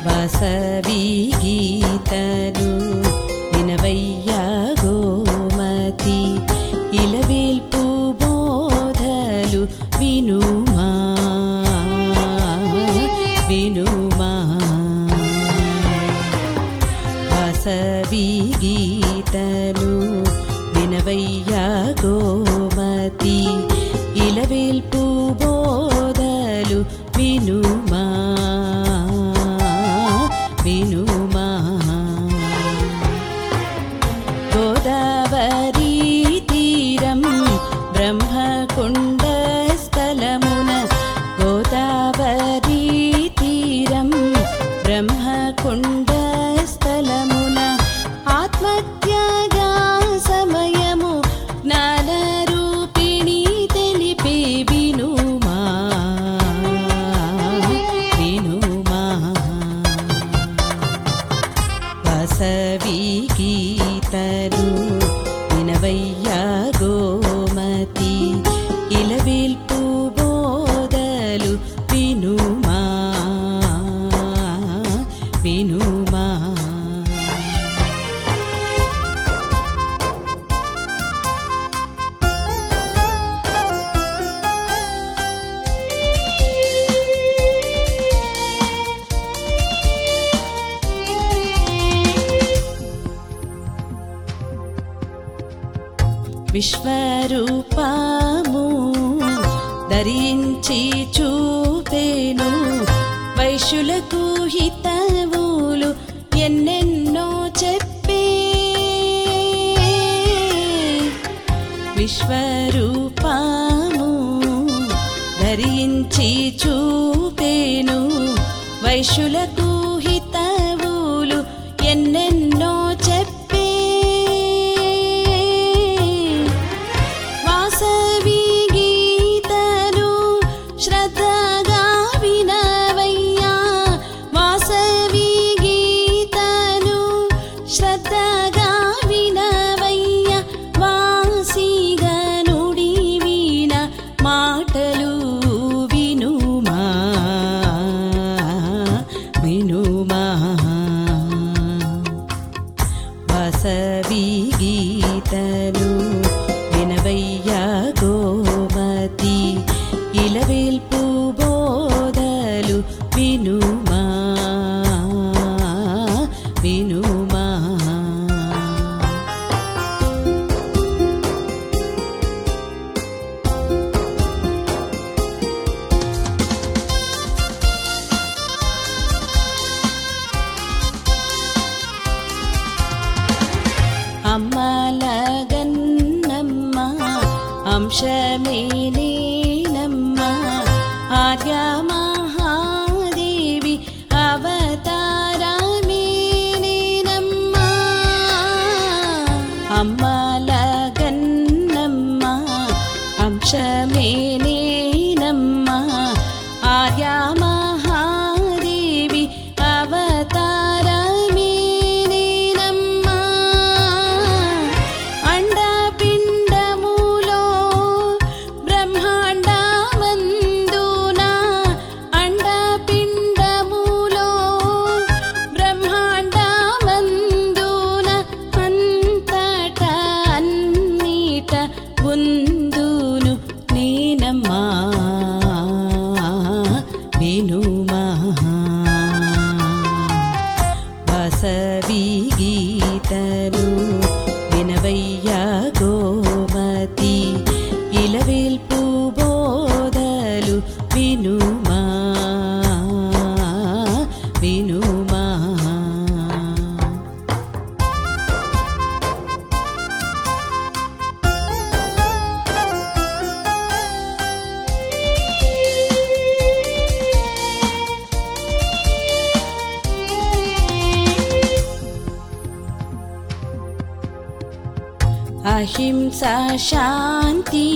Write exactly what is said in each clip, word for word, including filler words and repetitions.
వాసవి గీతలు వినవయ్యా గోమతి ఇలవేల్పు బోధలు వినుమా వినుమా వాసవి గీతలు వినవయ్యా గోమతి ఇలవేల్పు బోధలు వినుమా వినుమా గోదావరి తీరం బ్రహ్మకుండ స్థలమున గోదావరి తీరం బ్రహ్మకుండ స్థలమున ఆత్మత్యాగ సమయము జ్ఞానరూపిణి తెలిపే వినుమా వినుమా వాసవి గీతలు వినవయ్యా గోమతి ఇలవేల్పు బోధలు వినుమా వినుమా విశ్వరూపము ధరించి చూపేను వైశ్యులకు హితవులు ఎన్నెన్నో చెప్పే విశ్వరూపము ధరించి చూపేను వైశ్యులకు హితవులు ఎన్నెన్నో చెప్పే వాసవి గీతలు శ్రద్ధగా వినవయ్యా వాసవి గీతలు శ్రద్ధగా వినవయ్యా వాసిగా నుడి విన మాటలు వినుమా వినుమా వాసవి గీతలు వినవయ్యా గోమతి ఇలవేల్పు బోధలు వినుమా వినుమా అమ్మలగన్నమ్మ అంశమేనేనమ్మ ఆర్య మహాదేవి అవతారమేనేనమ్మ అమ్మలగన్నమ్మ అంశమేనేనమ్మ ఆర్య మహాదేవి అవతారమేనేనమ్మ అండపిండములో బ్రహ్మాండమందున అండపిండములో బ్రహ్మాండమందున అంతట అన్నిట ఉందును నేనమ్మా వినుమా వాసవి గీతలు వినవయ్యా గోమతి ఇలవేల్పు బోధలు వినుమా వినుమా అహింసా శాంతి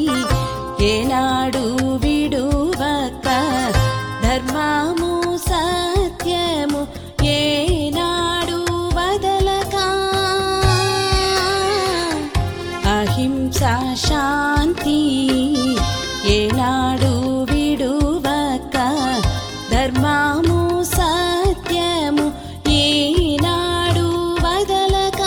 ఏనాడు విడువక ధర్మము సత్యము ఏనాడు వదలక అహింసా శాంతి ఏనాడు విడువక ధర్మము సత్యము సత్యము ఏనాడు వదలక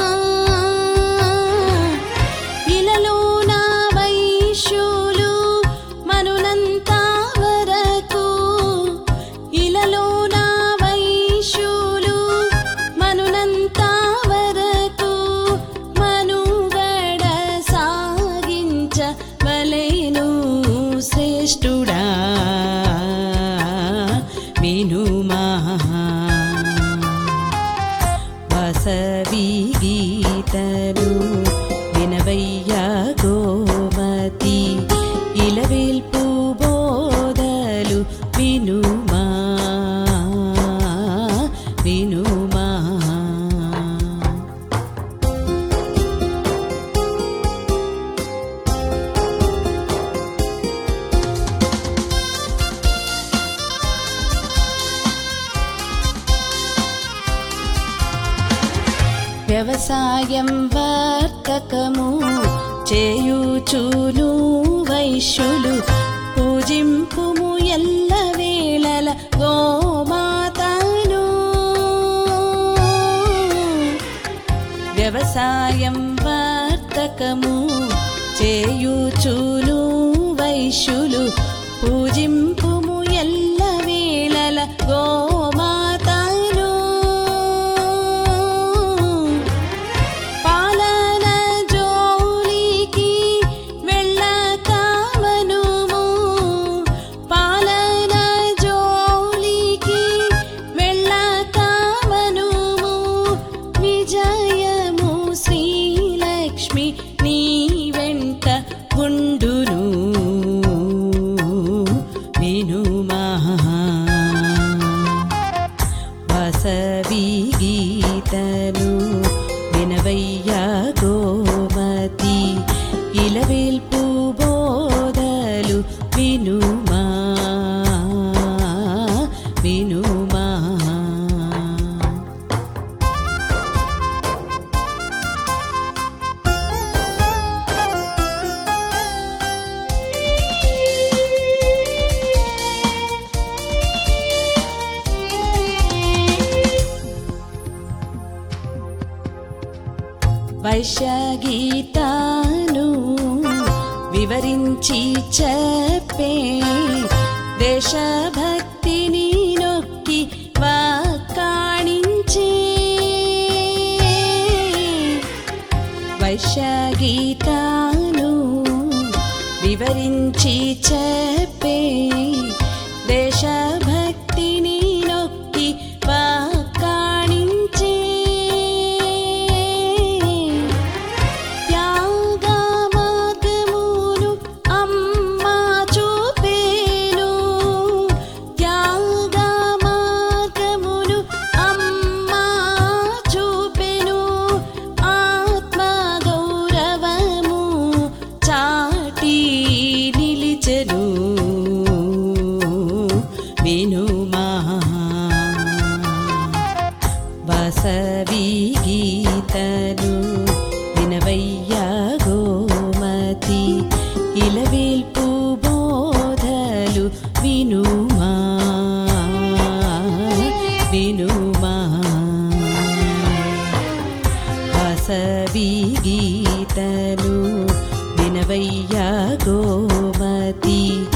ఇలలో నా వైశ్యులు మనునంత వరకు ఇలలో నా వైశ్యులు మనునంత వరకు మనుగడ సాగించ వలెను శ్రేష్ఠుడా వినుమా వాసవి గీతలు వినవయ్య గోమతి ఇలవేల్పు బోధలు వినుమా వినుమా వ్యవసాయం వర్తకము చేయుచును వైశ్యులు పూజింపుము ఎల్ల వేళల గోమాతను వ్యవసాయం వర్తకము చేయుచును వైశ్యులు పూజింపుము ఎల్ల వేళల గోమాతను పాలన జోలికి వెళ్ళక మనుము పాలన జోలికి వెళ్ళక మనుము విజయము శ్రీలక్ష్మి నీ వెంట ఉండును వినుమా వాసవి గీతలు వినవయ్య గోమతి ఇలవేల్పు బోధలు వినుమా వినుమా వైశ్యగీతను వివరించి చెప్పే దేశభక్తిని నొక్కి వాకాణించే వైశ్యగీతను వివరించి చెప్పే దేశభక్తిని నొక్కి వాకాణించే త్యాగమార్గమును అమ్మ చూపేను త్యాగమార్గమును అమ్మ చూపెను ఆత్మగౌరవము చాటి నిలిచెను వినుమా వాసవి గీతలు వినవయ్య గోమతి ఇలవేల్పు బోధలు వినుమా వినుమా వాసవి గీతలు వినవయ్య గోమతి